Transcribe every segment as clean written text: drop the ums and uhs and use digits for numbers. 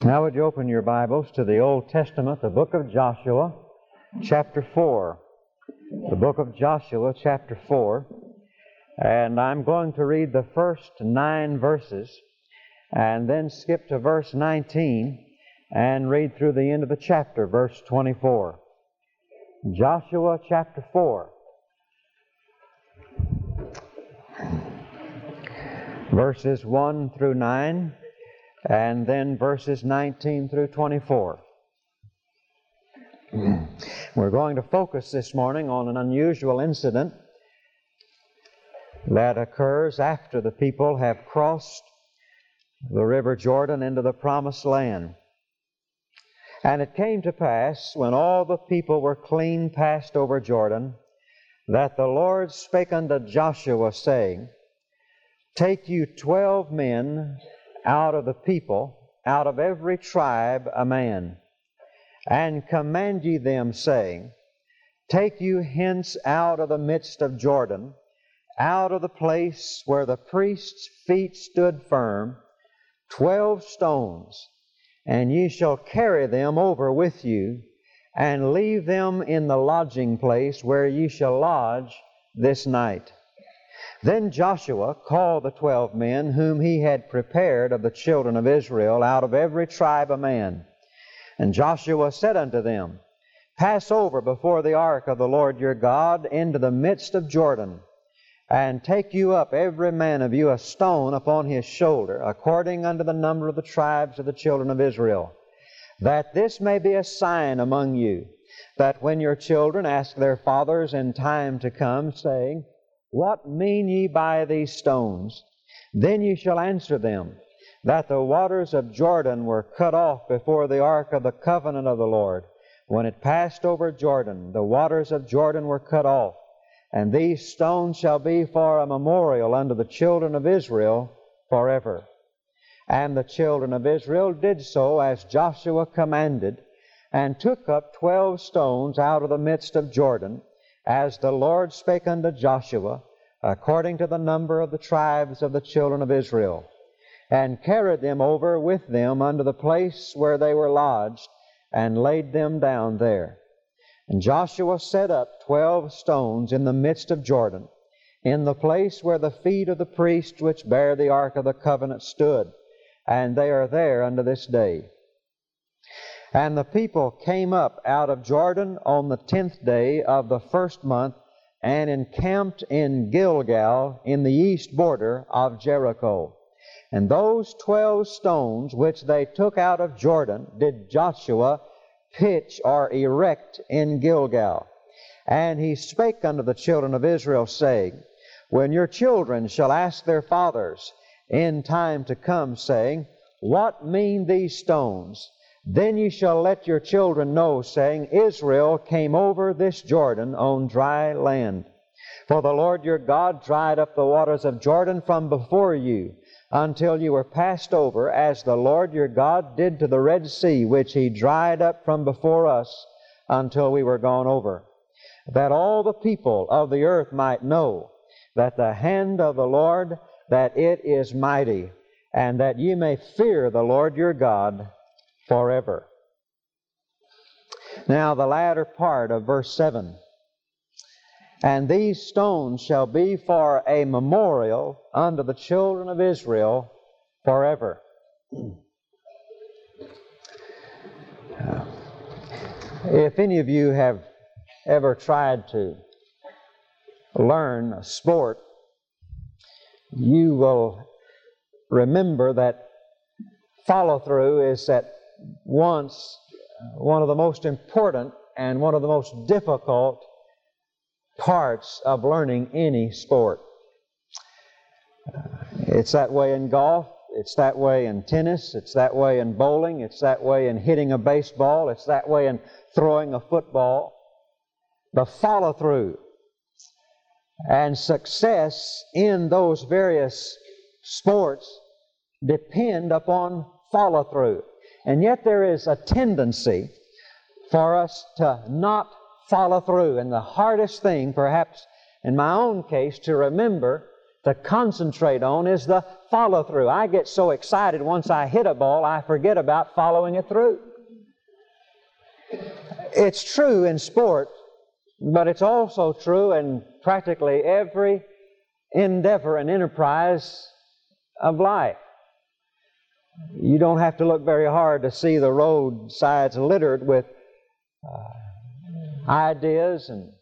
Now would you open your Bibles to the Old Testament, the book of Joshua, chapter 4. The book of Joshua, chapter 4. And I'm going to read the first 9 verses and then skip to verse 19 and read through the end of the chapter, verse 24. Joshua chapter 4. Verses 1 through 9. And then verses 19 through 24. We're going to focus this morning on an unusual incident that occurs after the people have crossed the river Jordan into the promised land. And it came to pass, when all the people were clean passed over Jordan, that the Lord spake unto Joshua, saying, Take you 12 men out of the people, out of every tribe a man, and command ye them, saying, Take you hence out of the midst of Jordan, out of the place where the priest's feet stood firm, 12 stones, and ye shall carry them over with you, and leave them in the lodging place where ye shall lodge this night. Then Joshua called the 12 men whom he had prepared of the children of Israel, out of every tribe a man. And Joshua said unto them, Pass over before the ark of the Lord your God into the midst of Jordan, and take you up every man of you a stone upon his shoulder, according unto the number of the tribes of the children of Israel, that this may be a sign among you, that when your children ask their fathers in time to come, saying, What mean ye by these stones? Then ye shall answer them, that the waters of Jordan were cut off before the ark of the covenant of the Lord. When it passed over Jordan, the waters of Jordan were cut off, and these stones shall be for a memorial unto the children of Israel forever. And the children of Israel did so as Joshua commanded, and took up 12 stones out of the midst of Jordan, as the Lord spake unto Joshua, according to the number of the tribes of the children of Israel, and carried them over with them unto the place where they were lodged, and laid them down there. And Joshua set up 12 stones in the midst of Jordan, in the place where the feet of the priests which bear the ark of the covenant stood, and they are there unto this day. And the people came up out of Jordan on the 10th day of the first month, and encamped in Gilgal in the east border of Jericho. And those 12 stones which they took out of Jordan did Joshua pitch or erect in Gilgal. And he spake unto the children of Israel, saying, When your children shall ask their fathers in time to come, saying, What mean these stones? Then ye shall let your children know, saying, Israel came over this Jordan on dry land. For the Lord your God dried up the waters of Jordan from before you, until you were passed over, as the Lord your God did to the Red Sea, which He dried up from before us, until we were gone over. That all the people of the earth might know that the hand of the Lord, that it is mighty, and that ye may fear the Lord your God forever. Now the latter part of verse 7. And these stones shall be for a memorial unto the children of Israel forever. If any of you have ever tried to learn a sport, you will remember that follow-through is at once one of the most important and one of the most difficult parts of learning any sport. It's that way in golf, it's that way in tennis, it's that way in bowling, it's that way in hitting a baseball, it's that way in throwing a football. The follow-through and success in those various sports depend upon follow-through. And yet there is a tendency for us to not follow through. And the hardest thing, perhaps in my own case, to remember to concentrate on is the follow-through. I get so excited once I hit a ball, I forget about following it through. It's true in sport, but it's also true in practically every endeavor and enterprise of life. You don't have to look very hard to see the roadsides littered with ideas and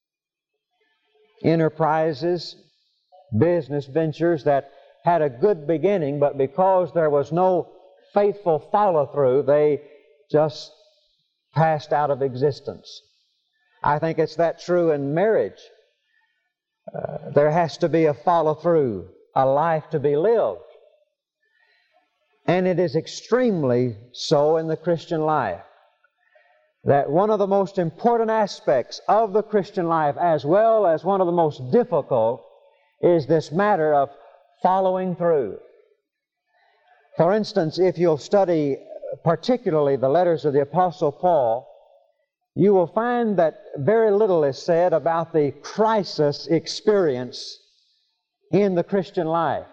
enterprises, business ventures that had a good beginning, but because there was no faithful follow-through, they just passed out of existence. I think it's that true in marriage. There has to be a follow-through, a life to be lived. And it is extremely so in the Christian life, that one of the most important aspects of the Christian life, as well as one of the most difficult, is this matter of following through. For instance, if you'll study particularly the letters of the Apostle Paul, you will find that very little is said about the crisis experience in the Christian life.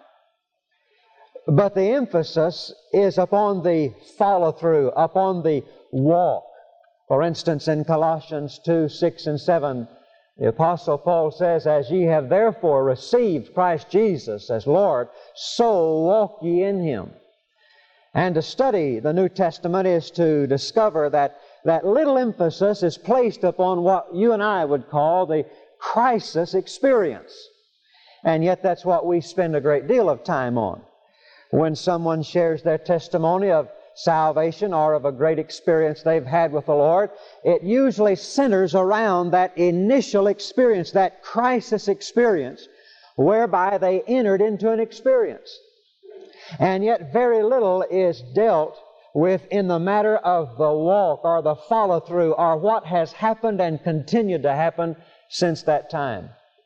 But the emphasis is upon the follow-through, upon the walk. For instance, in Colossians 2, 6 and 7, the Apostle Paul says, "As ye have therefore received Christ Jesus as Lord, so walk ye in Him." And to study the New Testament is to discover that little emphasis is placed upon what you and I would call the crisis experience. And yet that's what we spend a great deal of time on. When someone shares their testimony of salvation or of a great experience they've had with the Lord, it usually centers around that initial experience, that crisis experience, whereby they entered into an experience. And yet very little is dealt with in the matter of the walk or the follow-through or what has happened and continued to happen since that time.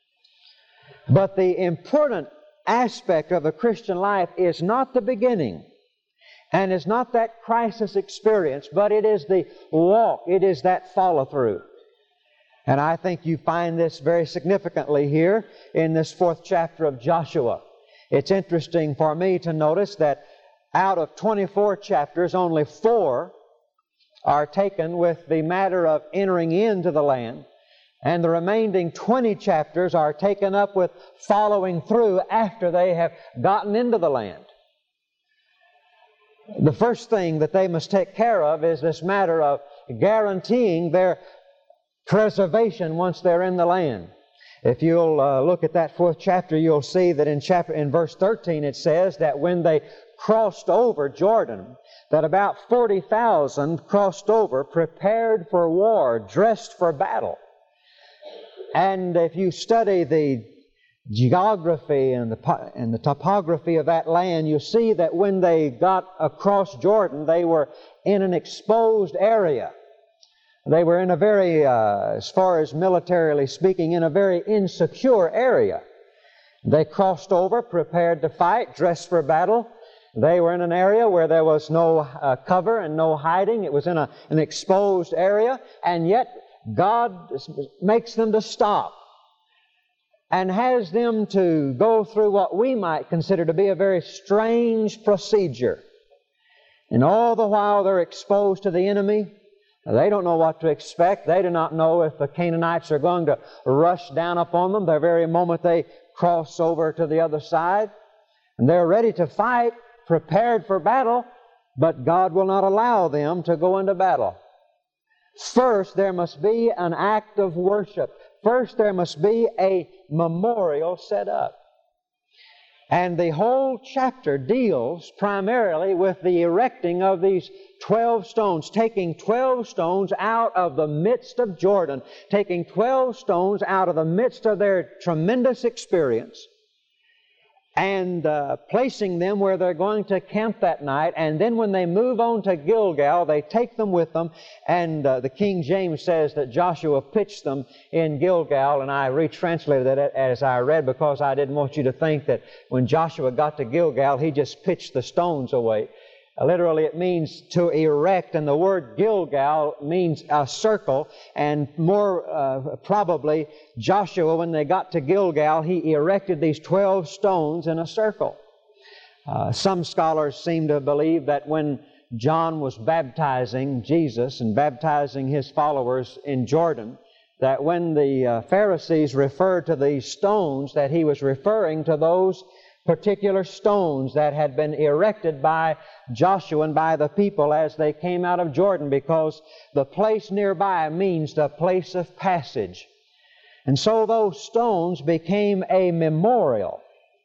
But the important aspect of the Christian life is not the beginning and is not that crisis experience, but it is the walk, it is that follow-through. And I think you find this very significantly here in this 4th chapter of Joshua. It's interesting for me to notice that out of 24 chapters, only 4 are taken with the matter of entering into the land, and the remaining 20 chapters are taken up with following through after they have gotten into the land. The first thing that they must take care of is this matter of guaranteeing their preservation once they're in the land. If you'll look at that 4th chapter, you'll see that in verse 13 it says that when they crossed over Jordan, that about 40,000 crossed over, prepared for war, dressed for battle. And if you study the geography and the topography of that land, you see that when they got across Jordan, they were in an exposed area. They were in a very, as far as militarily speaking, in a very insecure area. They crossed over, prepared to fight, dressed for battle. They were in an area where there was no cover and no hiding. It was in an exposed area, and yet God makes them to stop and has them to go through what we might consider to be a very strange procedure. And all the while they're exposed to the enemy. They don't know what to expect. They do not know if the Canaanites are going to rush down upon them the very moment they cross over to the other side. And they're ready to fight, prepared for battle, but God will not allow them to go into battle. First, there must be an act of worship. First, there must be a memorial set up. And the whole chapter deals primarily with the erecting of these 12 stones, taking 12 stones out of the midst of Jordan, taking 12 stones out of the midst of their tremendous experience, and placing them where they're going to camp that night. And then when they move on to Gilgal, they take them with them. And the King James says that Joshua pitched them in Gilgal, and I retranslated that as I read because I didn't want you to think that when Joshua got to Gilgal, he just pitched the stones away. Literally, it means to erect, and the word Gilgal means a circle, and more probably, Joshua, when they got to Gilgal, he erected these 12 stones in a circle. Some scholars seem to believe that when John was baptizing Jesus and baptizing his followers in Jordan, that when the Pharisees referred to these stones, that he was referring to those particular stones that had been erected by Joshua and by the people as they came out of Jordan, because the place nearby means the place of passage. And so those stones became a memorial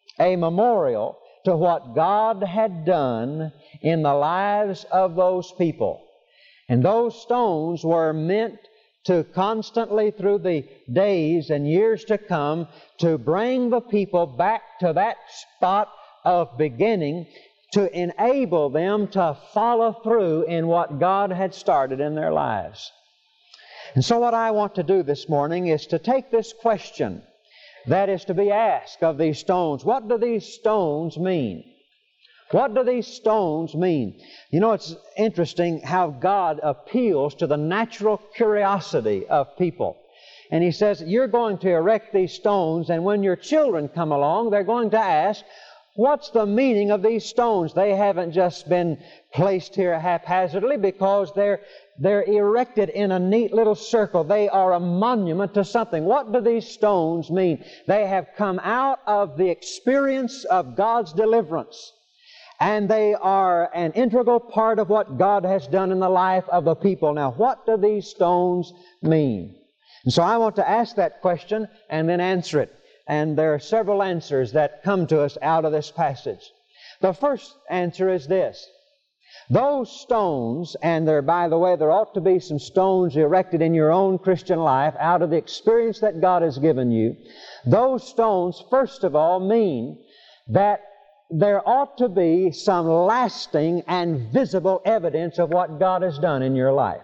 to what God had done in the lives of those people. And those stones were meant to constantly, through the days and years to come, to bring the people back to that spot of beginning, to enable them to follow through in what God had started in their lives. And so what I want to do this morning is to take this question that is to be asked of these stones. What do these stones mean? What do these stones mean? You know, it's interesting how God appeals to the natural curiosity of people. And He says, you're going to erect these stones, and when your children come along, they're going to ask, what's the meaning of these stones? They haven't just been placed here haphazardly because they're erected in a neat little circle. They are a monument to something. What do these stones mean? They have come out of the experience of God's deliverance. And they are an integral part of what God has done in the life of the people. Now, what do these stones mean? And so I want to ask that question and then answer it. And there are several answers that come to us out of this passage. The first answer is this. Those stones, and by the way, there ought to be some stones erected in your own Christian life out of the experience that God has given you. Those stones, first of all, mean that there ought to be some lasting and visible evidence of what God has done in your life.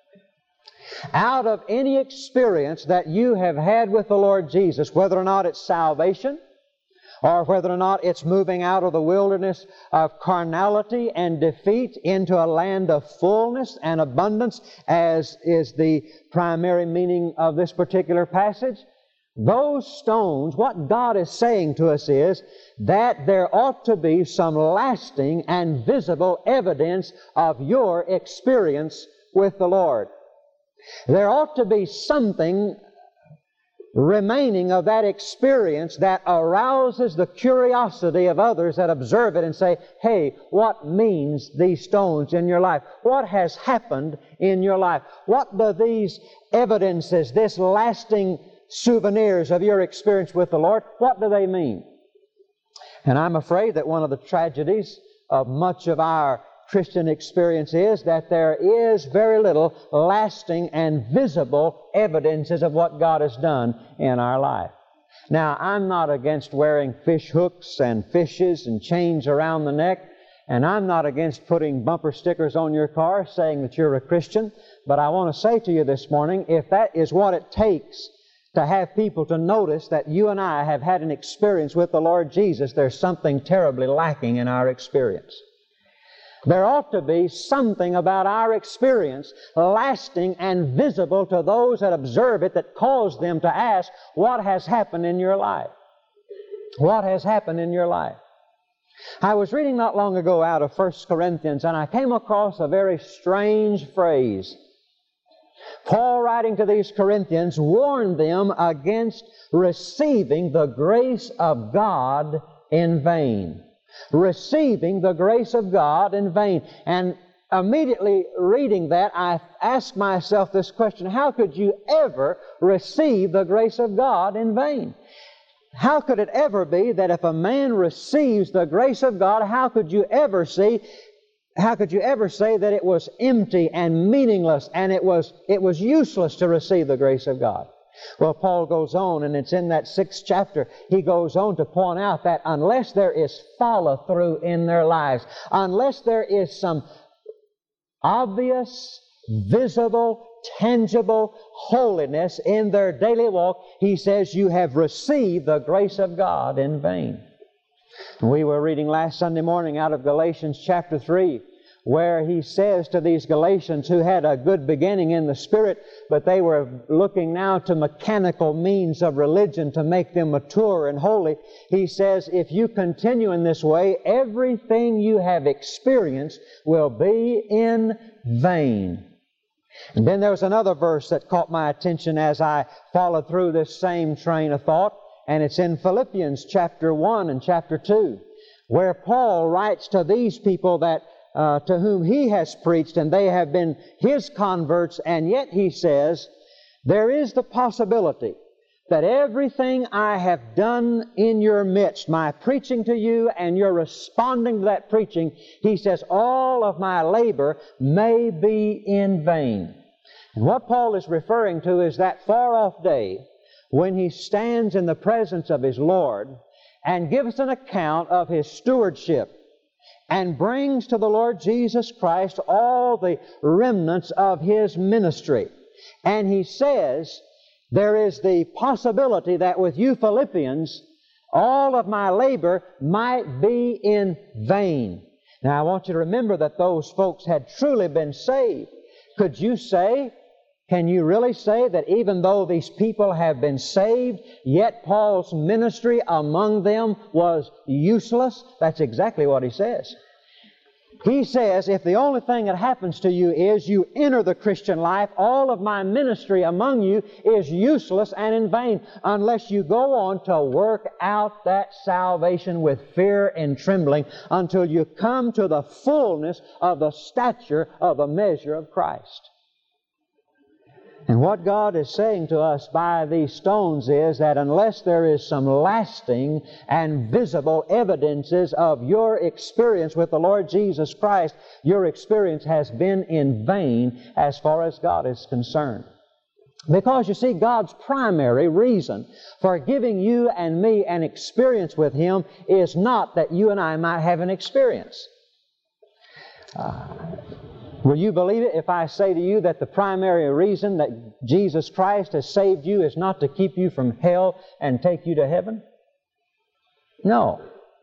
Out of any experience that you have had with the Lord Jesus, whether or not it's salvation, or whether or not it's moving out of the wilderness of carnality and defeat into a land of fullness and abundance, as is the primary meaning of this particular passage, those stones, what God is saying to us is that there ought to be some lasting and visible evidence of your experience with the Lord. There ought to be something remaining of that experience that arouses the curiosity of others that observe it and say, hey, what means these stones in your life? What has happened in your life? What do these evidences, this lasting souvenirs of your experience with the Lord, what do they mean? And I'm afraid that one of the tragedies of much of our Christian experience is that there is very little lasting and visible evidences of what God has done in our life. Now, I'm not against wearing fish hooks and fishes and chains around the neck, and I'm not against putting bumper stickers on your car saying that you're a Christian, but I want to say to you this morning, if that is what it takes to have people to notice that you and I have had an experience with the Lord Jesus, there's something terribly lacking in our experience. There ought to be something about our experience lasting and visible to those that observe it that cause them to ask, what has happened in your life? What has happened in your life? I was reading not long ago out of 1 Corinthians, and I came across a very strange phrase. Paul, writing to these Corinthians, warned them against receiving the grace of God in vain. Receiving the grace of God in vain. And immediately reading that, I asked myself this question, how could you ever receive the grace of God in vain? How could it ever be that if a man receives the grace of God, how could you ever say that it was empty and meaningless and it was useless to receive the grace of God? Well, Paul goes on, and it's in that 6th chapter, he goes on to point out that unless there is follow-through in their lives, unless there is some obvious, visible, tangible holiness in their daily walk, he says, you have received the grace of God in vain. We were reading last Sunday morning out of Galatians chapter 3, where he says to these Galatians who had a good beginning in the Spirit, but they were looking now to mechanical means of religion to make them mature and holy. He says, if you continue in this way, everything you have experienced will be in vain. And then there was another verse that caught my attention as I followed through this same train of thought, and it's in Philippians chapter 1 and chapter 2, where Paul writes to these people that to whom he has preached, and they have been his converts, and yet he says, there is the possibility that everything I have done in your midst, my preaching to you and your responding to that preaching, he says, all of my labor may be in vain. And what Paul is referring to is that far-off day when he stands in the presence of his Lord and gives an account of his stewardship and brings to the Lord Jesus Christ all the remnants of His ministry. And he says, there is the possibility that with you Philippians, all of my labor might be in vain. Now I want you to remember that those folks had truly been saved. Could you say, can you really say that even though these people have been saved, yet Paul's ministry among them was useless? That's exactly what he says. He says, if the only thing that happens to you is you enter the Christian life, all of my ministry among you is useless and in vain unless you go on to work out that salvation with fear and trembling until you come to the fullness of the stature of the measure of Christ. And what God is saying to us by these stones is that unless there is some lasting and visible evidences of your experience with the Lord Jesus Christ, your experience has been in vain as far as God is concerned. Because you see, God's primary reason for giving you and me an experience with Him is not that you and I might have an experience. Will you believe it if I say to you that the primary reason that Jesus Christ has saved you is not to keep you from hell and take you to heaven? No.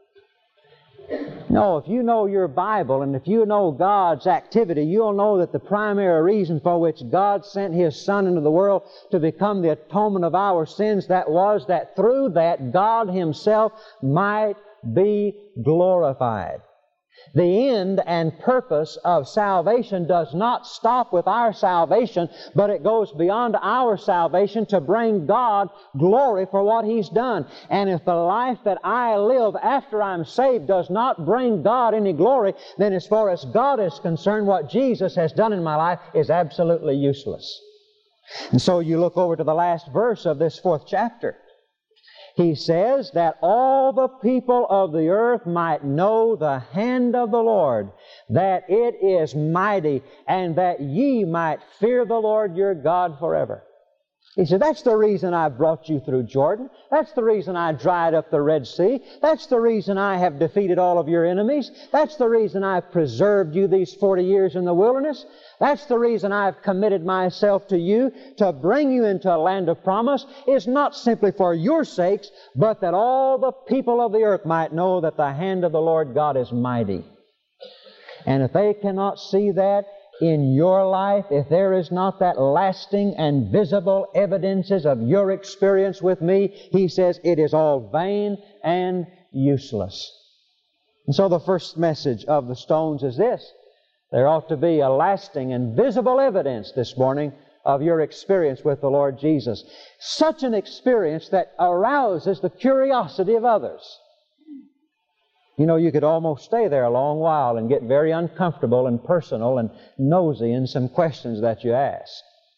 No, if you know your Bible and if you know God's activity, you'll know that the primary reason for which God sent His Son into the world to become the atonement of our sins, that was that through that God Himself might be glorified. The end and purpose of salvation does not stop with our salvation, but it goes beyond our salvation to bring God glory for what He's done. And if the life that I live after I'm saved does not bring God any glory, then as far as God is concerned, what Jesus has done in my life is absolutely useless. And so you look over to the last verse of this 4th chapter. He says that all the people of the earth might know the hand of the Lord, that it is mighty, and that ye might fear the Lord your God forever. He said, that's the reason I brought you through Jordan. That's the reason I dried up the Red Sea. That's the reason I have defeated all of your enemies. That's the reason I've preserved you these 40 years in the wilderness. That's the reason I've committed myself to you to bring you into a land of promise, is not simply for your sakes, but that all the people of the earth might know that the hand of the Lord God is mighty. And if they cannot see that in your life, if there is not that lasting and visible evidences of your experience with me, he says it is all vain and useless. And so the first message of the stones is this: there ought to be a lasting and visible evidence this morning of your experience with the Lord Jesus. Such an experience that arouses the curiosity of others. You know, you could almost stay there a long while and get very uncomfortable and personal and nosy in some questions that you ask.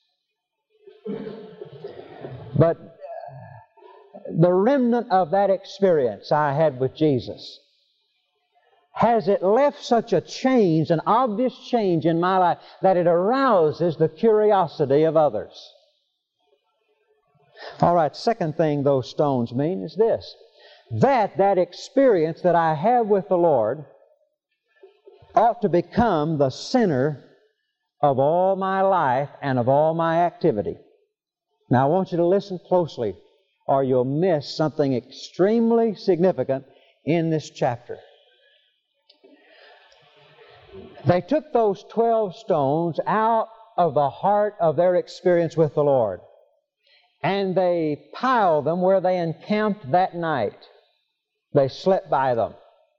But the remnant of that experience I had with Jesus, has it left such a change, an obvious change in my life, that it arouses the curiosity of others? All right, second thing those stones mean is this: that experience that I have with the Lord ought to become the center of all my life and of all my activity. Now I want you to listen closely, or you'll miss something extremely significant in this chapter. They took those 12 stones out of the heart of their experience with the Lord, and they piled them where they encamped that night. They slept by them.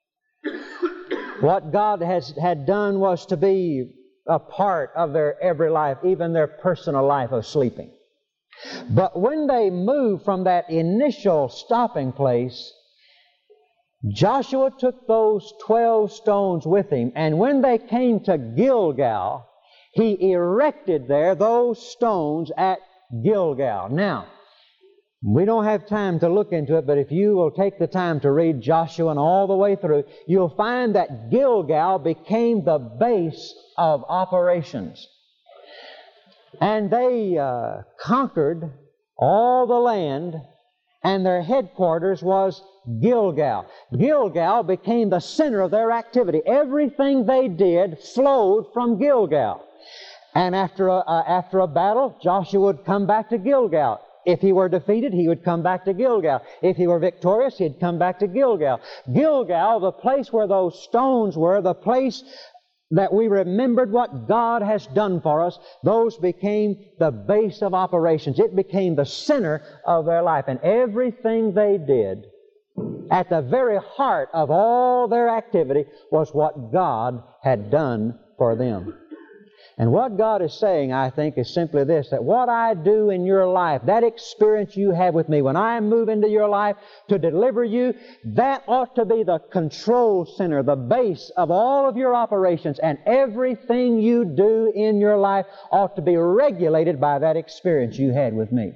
What God had done was to be a part of their every life, even their personal life of sleeping. But when they moved from that initial stopping place, Joshua took those 12 stones with him, and when they came to Gilgal, he erected there those stones at Gilgal. Now, we don't have time to look into it, but if you will take the time to read Joshua and all the way through, you'll find that Gilgal became the base of operations. And they conquered all the land, and their headquarters was Gilgal. Gilgal became the center of their activity. Everything they did flowed from Gilgal. And after a battle, Joshua would come back to Gilgal. If he were defeated, he would come back to Gilgal. If he were victorious, he'd come back to Gilgal. Gilgal, the place where those stones were, the place that we remembered what God has done for us, those became the base of operations. It became the center of their life. And everything they did, at the very heart of all their activity, was what God had done for them. And what God is saying, I think, is simply this, that what I do in your life, that experience you have with me, when I move into your life to deliver you, that ought to be the control center, the base of all of your operations, and everything you do in your life ought to be regulated by that experience you had with me.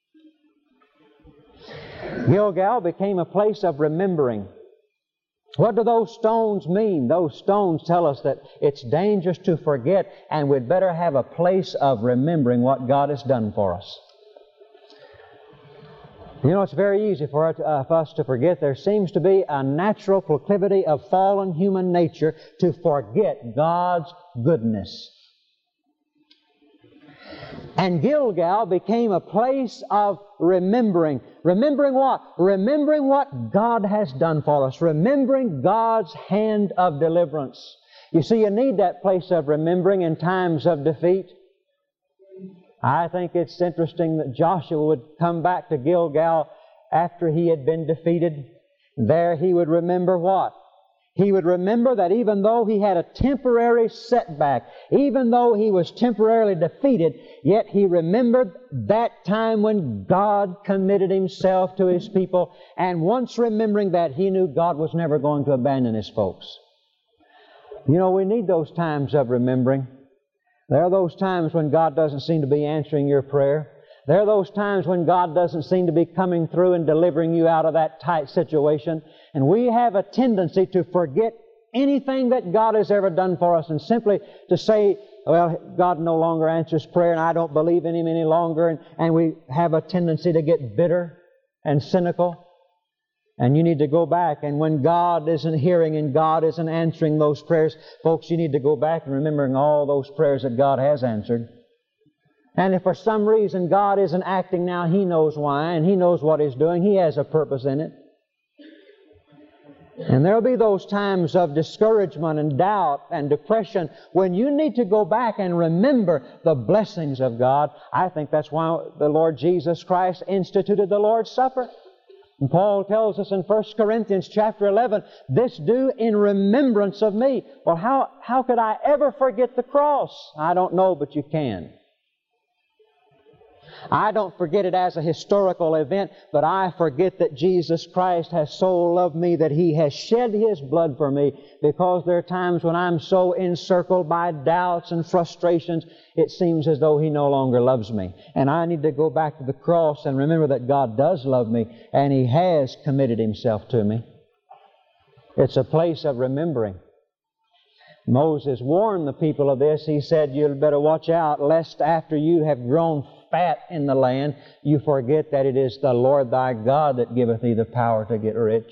Gilgal became a place of remembering. What do those stones mean? Those stones tell us that it's dangerous to forget, and we'd better have a place of remembering what God has done for us. You know, it's very easy for us to forget. There seems to be a natural proclivity of fallen human nature to forget God's goodness. And Gilgal became a place of remembering. Remembering what? Remembering what God has done for us. Remembering God's hand of deliverance. You see, you need that place of remembering in times of defeat. I think it's interesting that Joshua would come back to Gilgal after he had been defeated. There he would remember what? He would remember that even though he had a temporary setback, even though he was temporarily defeated, yet he remembered that time when God committed Himself to His people, and once remembering that, he knew God was never going to abandon His folks. You know, we need those times of remembering. There are those times when God doesn't seem to be answering your prayer. There are those times when God doesn't seem to be coming through and delivering you out of that tight situation. And we have a tendency to forget anything that God has ever done for us and simply to say, well, God no longer answers prayer and I don't believe in Him any longer. And we have a tendency to get bitter and cynical. And you need to go back. And when God isn't hearing and God isn't answering those prayers, folks, you need to go back and remembering all those prayers that God has answered. And if for some reason God isn't acting now, He knows why, and He knows what He's doing. He has a purpose in it. And there'll be those times of discouragement and doubt and depression when you need to go back and remember the blessings of God. I think that's why the Lord Jesus Christ instituted the Lord's Supper. And Paul tells us in 1 Corinthians chapter 11, this do in remembrance of me. Well, how could I ever forget the cross? I don't know, but you can. I don't forget it as a historical event, but I forget that Jesus Christ has so loved me that He has shed His blood for me, because there are times when I'm so encircled by doubts and frustrations, it seems as though He no longer loves me. And I need to go back to the cross and remember that God does love me, and He has committed Himself to me. It's a place of remembering. Moses warned the people of this. He said, you'd better watch out lest after you have grown fat in the land, you forget that it is the Lord thy God that giveth thee the power to get rich.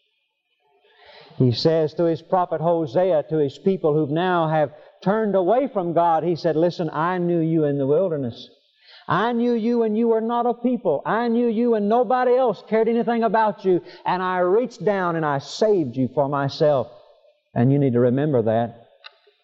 He says to his prophet Hosea, to his people who now have turned away from God, he said, listen, I knew you in the wilderness. I knew you when you were not a people. I knew you when nobody else cared anything about you. And I reached down and I saved you for myself. And you need to remember that.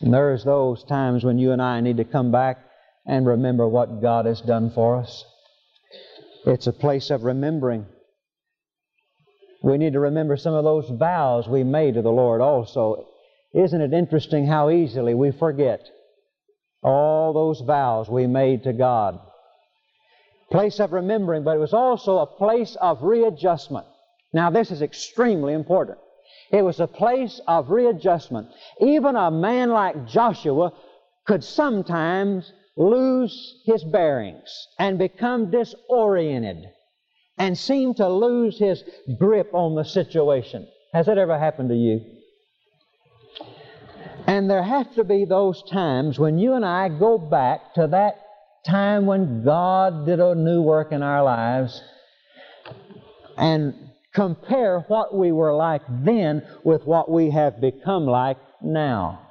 And there's those times when you and I need to come back and remember what God has done for us. It's a place of remembering. We need to remember some of those vows we made to the Lord also. Isn't it interesting how easily we forget all those vows we made to God? Place of remembering, but it was also a place of readjustment. Now this is extremely important. It was a place of readjustment. Even a man like Joshua could sometimes lose his bearings and become disoriented and seem to lose his grip on the situation. Has that ever happened to you? And there have to be those times when you and I go back to that time when God did a new work in our lives and compare what we were like then with what we have become like now.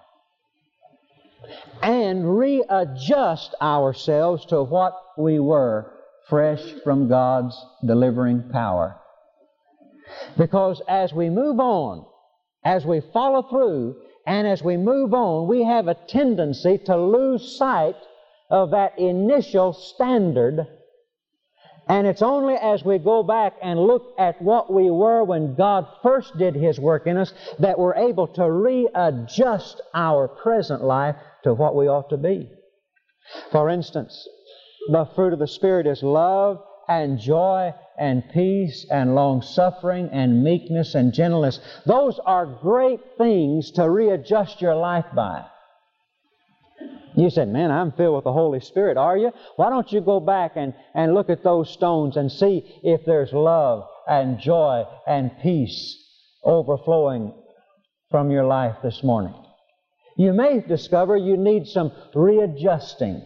And readjust ourselves to what we were fresh from God's delivering power. Because as we move on, as we follow through, and as we move on, we have a tendency to lose sight of that initial standard. And it's only as we go back and look at what we were when God first did His work in us that we're able to readjust our present life to what we ought to be. For instance, the fruit of the Spirit is love and joy and peace and long-suffering and meekness and gentleness. Those are great things to readjust your life by. You said, man, I'm filled with the Holy Spirit. Are you? Why don't you go back and look at those stones and see if there's love and joy and peace overflowing from your life this morning? You may discover you need some readjusting.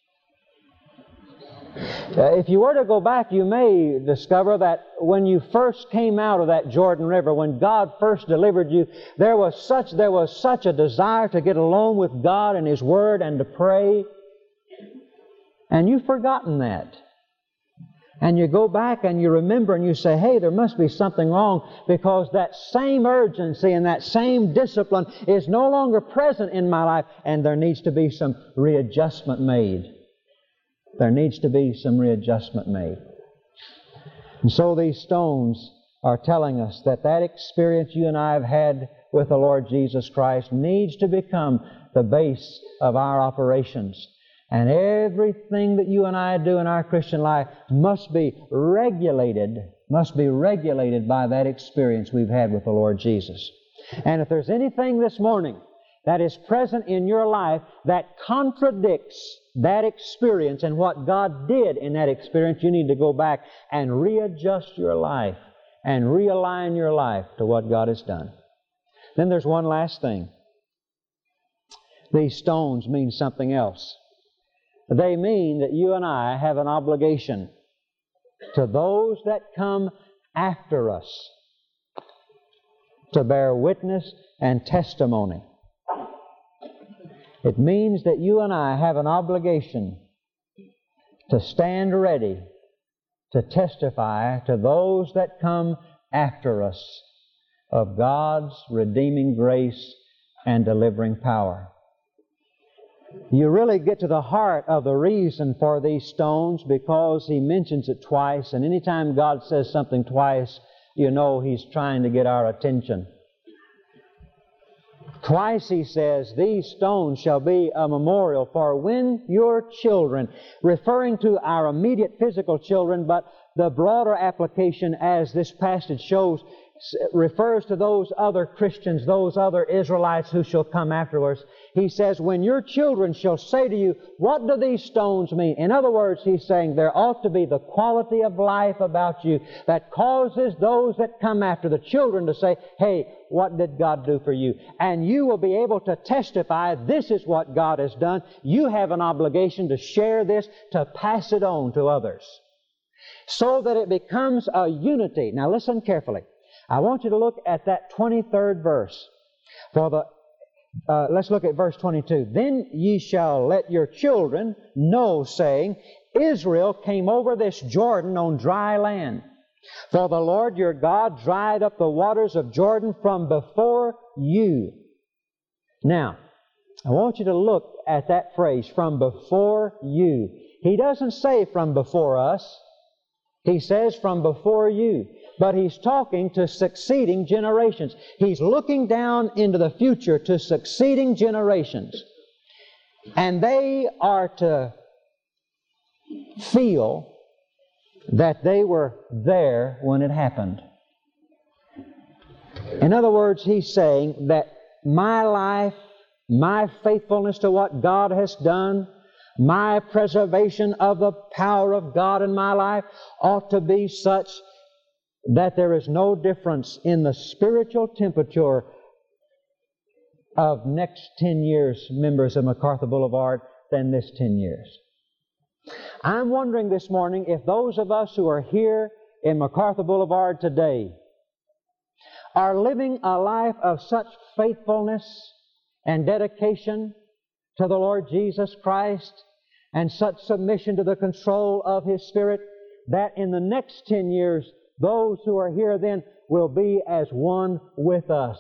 If you were to go back, you may discover that when you first came out of that Jordan River, when God first delivered you, there was such a desire to get alone with God and His Word and to pray. And you've forgotten that. And you go back and you remember and you say, hey, there must be something wrong, because that same urgency and that same discipline is no longer present in my life, and there needs to be some readjustment made. There needs to be some readjustment made. And so these stones are telling us that that experience you and I have had with the Lord Jesus Christ needs to become the base of our operations. And everything that you and I do in our Christian life must be regulated by that experience we've had with the Lord Jesus. And if there's anything this morning that is present in your life that contradicts that experience and what God did in that experience, you need to go back and readjust your life and realign your life to what God has done. Then there's one last thing. These stones mean something else. They mean that you and I have an obligation to those that come after us to bear witness and testimony. It means that you and I have an obligation to stand ready to testify to those that come after us of God's redeeming grace and delivering power. You really get to the heart of the reason for these stones because He mentions it twice, and anytime God says something twice, you know He's trying to get our attention. Twice He says, these stones shall be a memorial for when your children, referring to our immediate physical children, but the broader application, as this passage shows, refers to those other Christians, those other Israelites who shall come afterwards. He says, when your children shall say to you, what do these stones mean? In other words, He's saying there ought to be the quality of life about you that causes those that come after the children to say, hey, what did God do for you? And you will be able to testify, this is what God has done. You have an obligation to share this, to pass it on to others, so that it becomes a unity. Now listen carefully. I want you to look at that 23rd verse. Let's look at verse 22. Then ye shall let your children know, saying, Israel came over this Jordan on dry land. For the Lord your God dried up the waters of Jordan from before you. Now, I want you to look at that phrase, from before you. He doesn't say from before us. He says from before you. But He's talking to succeeding generations. He's looking down into the future to succeeding generations. And they are to feel that they were there when it happened. In other words, He's saying that my life, my faithfulness to what God has done, my preservation of the power of God in my life ought to be such that there is no difference in the spiritual temperature of next 10 years members of MacArthur Boulevard than this 10 years. I'm wondering this morning if those of us who are here in MacArthur Boulevard today are living a life of such faithfulness and dedication to the Lord Jesus Christ and such submission to the control of His Spirit that in the next 10 years those who are here then will be as one with us.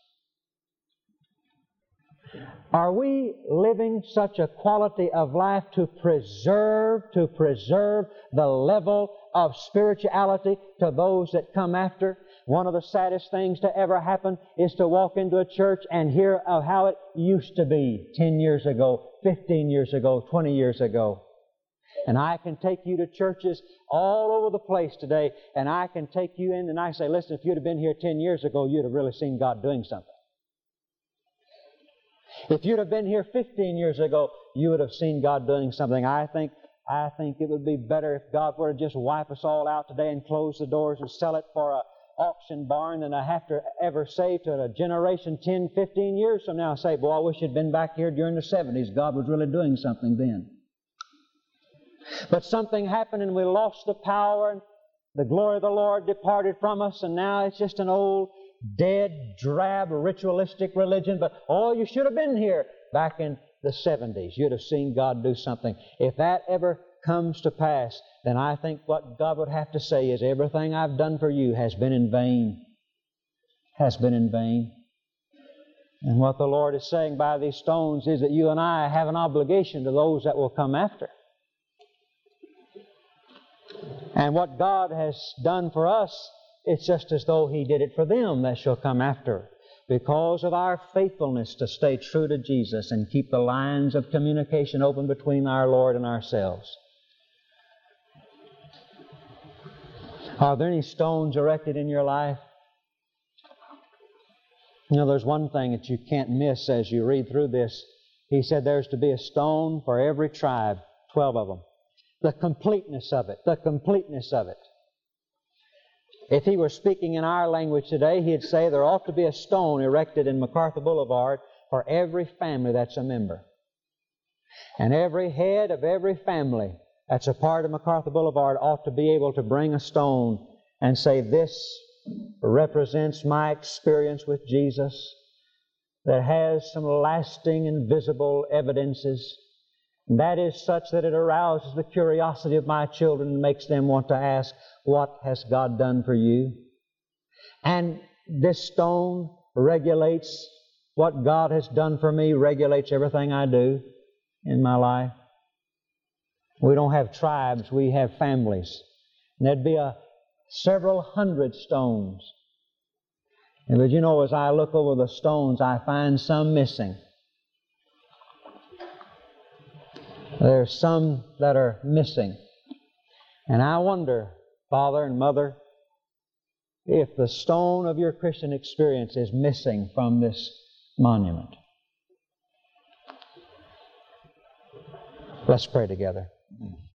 Are we living such a quality of life to preserve the level of spirituality to those that come after? One of the saddest things to ever happen is to walk into a church and hear of how it used to be 10 years ago, 15 years ago, 20 years ago. And I can take you to churches all over the place today, and I can take you in and I say, listen, if you'd have been here 10 years ago, you'd have really seen God doing something. If you'd have been here 15 years ago, you would have seen God doing something. I think it would be better if God were to just wipe us all out today and close the doors and sell it for an auction barn than I have to ever say to a generation 10, 15 years from now, say, boy, I wish you'd been back here during the 70s. God was really doing something then. But something happened and we lost the power and the glory of the Lord departed from us, and now it's just an old, dead, drab, ritualistic religion. But, oh, you should have been here back in the 70s. You'd have seen God do something. If that ever comes to pass, then I think what God would have to say is, everything I've done for you has been in vain. Has been in vain. And what the Lord is saying by these stones is that you and I have an obligation to those that will come after. And what God has done for us, it's just as though He did it for them that shall come after, because of our faithfulness to stay true to Jesus and keep the lines of communication open between our Lord and ourselves. Are there any stones erected in your life? You know, there's one thing that you can't miss as you read through this. He said there's to be a stone for every tribe, 12 of them. The completeness of it, the completeness of it. If he were speaking in our language today, he'd say there ought to be a stone erected in MacArthur Boulevard for every family that's a member. And every head of every family that's a part of MacArthur Boulevard ought to be able to bring a stone and say, this represents my experience with Jesus that has some lasting and visible evidences. That is such that it arouses the curiosity of my children and makes them want to ask, what has God done for you? And this stone regulates what God has done for me, regulates everything I do in my life. We don't have tribes, we have families. And there'd be several hundred stones. But you know, as I look over the stones, I find some missing. There's some that are missing. And I wonder, Father and Mother, if the stone of your Christian experience is missing from this monument. Let's pray together.